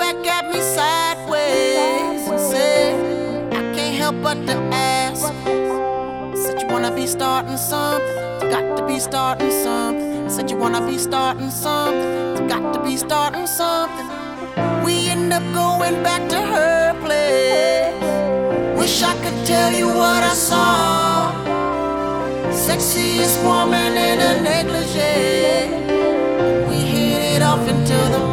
back at me sideways and said, I can't help but to ask. Said you wanna be starting something, you got to be starting something. Said you wanna be starting something, you got to be starting something. We end up going back to her place. Wish I could tell you what I saw. Sexiest woman in a negligee. We hit it off into the